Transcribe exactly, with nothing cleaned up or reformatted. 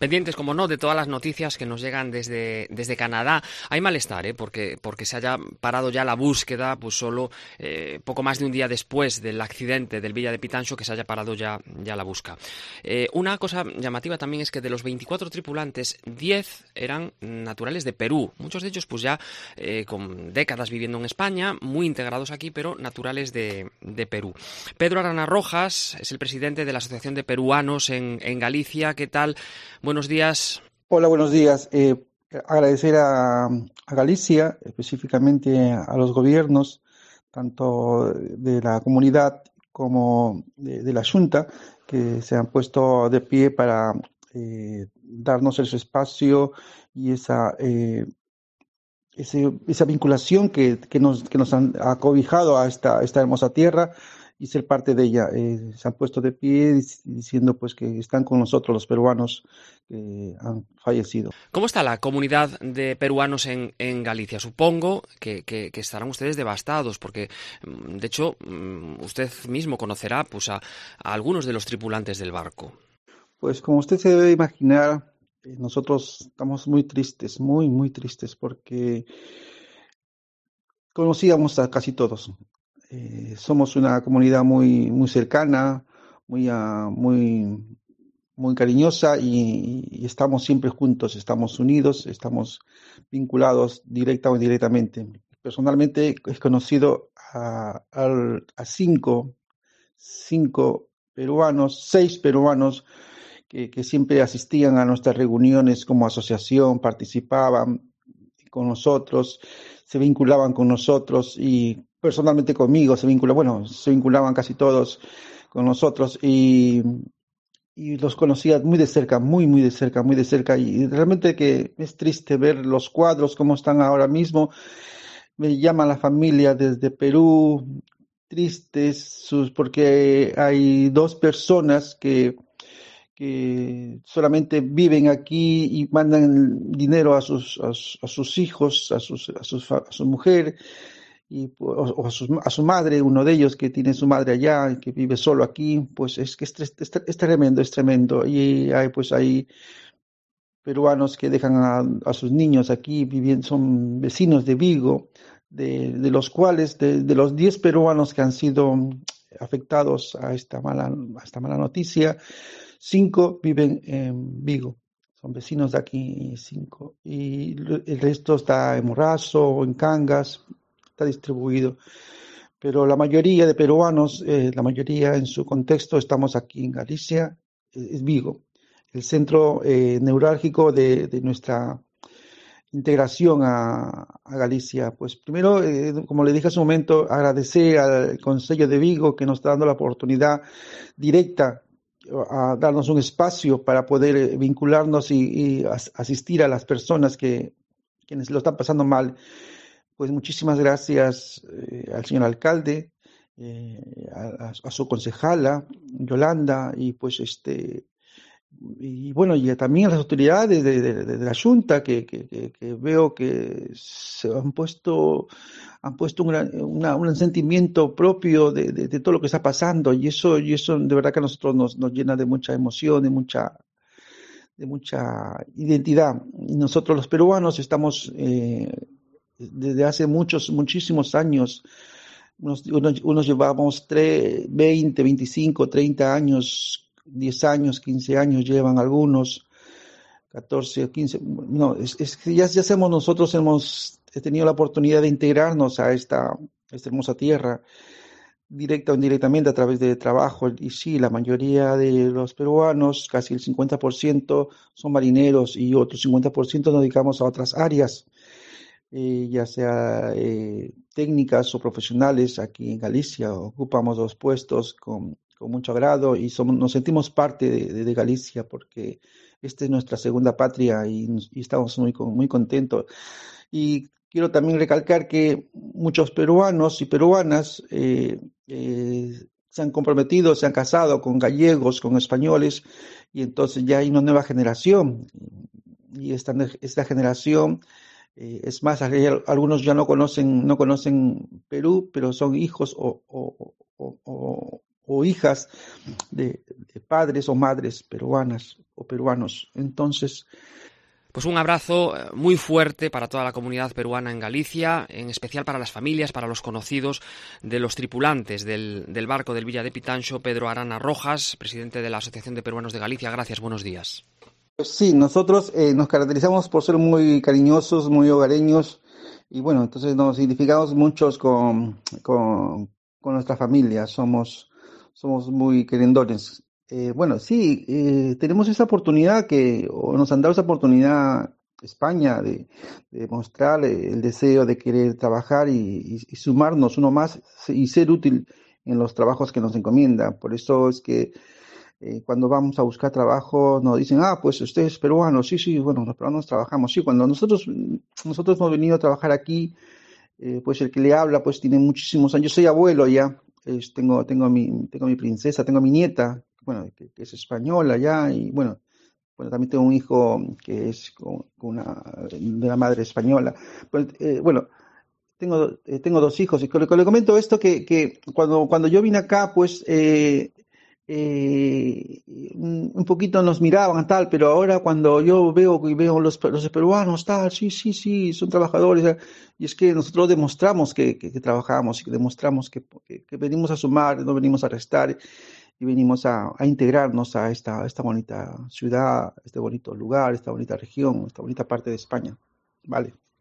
Pendientes, como no, de todas las noticias que nos llegan desde, desde Canadá. Hay malestar, ¿eh? porque, porque se haya parado ya la búsqueda, pues solo eh, poco más de un día después del accidente del Villa de Pitancho, que se haya parado ya, ya la búsqueda. Eh, una cosa llamativa también es que de los veinticuatro tripulantes, diez eran naturales de Perú. Muchos de ellos pues ya eh, con décadas viviendo en España, muy integrados aquí, pero naturales de, de Perú. Pedro Arana Rojas es el presidente de la Asociación de Peruanos en, en Galicia. ¿Qué tal? Buenos días. Hola, buenos días. Eh, agradecer a, a Galicia, específicamente a los gobiernos, tanto de la comunidad como de, de la Junta, que se han puesto de pie para eh, darnos ese espacio y esa, eh, ese, esa vinculación que, que, nos, que nos han acobijado a esta, esta hermosa tierra y ser parte de ella. Eh, se han puesto de pie diciendo pues que están con nosotros los peruanos que han fallecido. ¿Cómo está la comunidad de peruanos en, en Galicia? Supongo que, que, que estarán ustedes devastados, porque de hecho usted mismo conocerá pues, a, a algunos de los tripulantes del barco. Pues como usted se debe imaginar, eh, nosotros estamos muy tristes, muy, muy tristes, porque conocíamos a casi todos. Eh, somos una comunidad muy, muy cercana, muy, uh, muy, muy cariñosa y, y estamos siempre juntos, estamos unidos, estamos vinculados directa o indirectamente. Personalmente he conocido a, a, a cinco, cinco peruanos, seis peruanos que, que siempre asistían a nuestras reuniones como asociación, participaban con nosotros, se vinculaban con nosotros y personalmente conmigo se vinculaban, bueno, se vinculaban casi todos con nosotros y, y los conocía muy de cerca, muy, muy de cerca, muy de cerca y realmente que es triste ver los cuadros como están ahora mismo. Me llama la familia desde Perú, tristes, sus, porque hay dos personas que que solamente viven aquí y mandan dinero a sus, a, a sus hijos, a, sus, a, sus, a su mujer y, o, o a, su, a su madre, uno de ellos que tiene su madre allá, que vive solo aquí, pues es que es, es, es tremendo, es tremendo. Y hay, pues hay peruanos que dejan a, a sus niños aquí, viviendo, son vecinos de Vigo, de, de los cuales, de, de los diez peruanos que han sido afectados a esta mala, a esta mala noticia, cinco viven en Vigo, son vecinos de aquí, cinco, y el resto está en Morrazo, en Cangas, está distribuido. Pero la mayoría de peruanos, eh, la mayoría en su contexto, estamos aquí en Galicia, es Vigo, el centro eh, neurálgico de, de nuestra integración a, a Galicia. Pues primero, eh, como le dije hace un momento, agradecer al Concello de Vigo que nos está dando la oportunidad directa a darnos un espacio para poder vincularnos y, y asistir a las personas que quienes lo están pasando mal. Pues muchísimas gracias eh, al señor alcalde, eh, a, a su concejala Yolanda y pues este y bueno, y también a las autoridades de, de, de la Junta que, que, que, que veo que se han puesto han puesto un, gran, una, un sentimiento propio de, de, de todo lo que está pasando y eso y eso de verdad que a nosotros nos, nos llena de mucha emoción, de mucha de mucha identidad. Y nosotros los peruanos estamos eh, desde hace muchos muchísimos años. Unos, unos, unos llevamos tres, veinte, veinticinco, treinta años, diez años, quince años llevan algunos, catorce o quince, no, es, es que ya, ya hacemos, nosotros hemos tenido la oportunidad de integrarnos a esta, esta hermosa tierra, directa o indirectamente a través de trabajo, y sí, la mayoría de los peruanos, casi el cincuenta por ciento son marineros y otro cincuenta por ciento nos dedicamos a otras áreas, eh, ya sea eh, técnicas o profesionales. Aquí en Galicia ocupamos los puestos con, con mucho agrado y somos, nos sentimos parte de, de, de Galicia porque esta es nuestra segunda patria y, y estamos muy, muy contentos. Y quiero también recalcar que muchos peruanos y peruanas eh, eh, se han comprometido, se han casado con gallegos, con españoles, y entonces ya hay una nueva generación. Y esta, esta generación, eh, es más, algunos ya no conocen, no conocen Perú, pero son hijos o, o, o, o, o hijas de, de padres o madres peruanas. o peruanos. Entonces, pues un abrazo muy fuerte para toda la comunidad peruana en Galicia, en especial para las familias, para los conocidos de los tripulantes del, del barco del Villa de Pitanxo. Pedro Arana Rojas, presidente de la Asociación de Peruanos de Galicia. Gracias, buenos días. pues sí, nosotros eh, nos caracterizamos por ser muy cariñosos, muy hogareños, y bueno, entonces nos identificamos muchos con, con, con nuestra familia, somos, somos muy querendones. Eh, bueno, sí, eh, tenemos esa oportunidad que, o nos han dado esa oportunidad España de, de mostrar el deseo de querer trabajar y, y, y sumarnos uno más y ser útil en los trabajos que nos encomienda. Por eso es que eh, cuando vamos a buscar trabajo nos dicen, ah, pues usted es peruano, sí, sí, bueno, los peruanos trabajamos, sí, cuando nosotros, nosotros hemos venido a trabajar aquí, eh, pues el que le habla pues tiene muchísimos años, yo soy abuelo ya, es, tengo, tengo, mi, tengo mi princesa, tengo mi nieta, bueno, que, que es española ya, y bueno, bueno, también tengo un hijo que es con, con una, de una madre española, pues, eh, bueno, tengo, eh, tengo dos hijos, y le, le comento esto que, que cuando, cuando yo vine acá, pues eh, eh, un, un poquito nos miraban tal, pero ahora cuando yo veo y veo los, los peruanos tal, sí, sí, sí, son trabajadores, eh, y es que nosotros demostramos que, que, que trabajamos y que demostramos que, que, que venimos a sumar, no venimos a restar y venimos a, a integrarnos a esta, a esta bonita ciudad, a este bonito lugar, esta bonita región, esta bonita parte de España. Vale.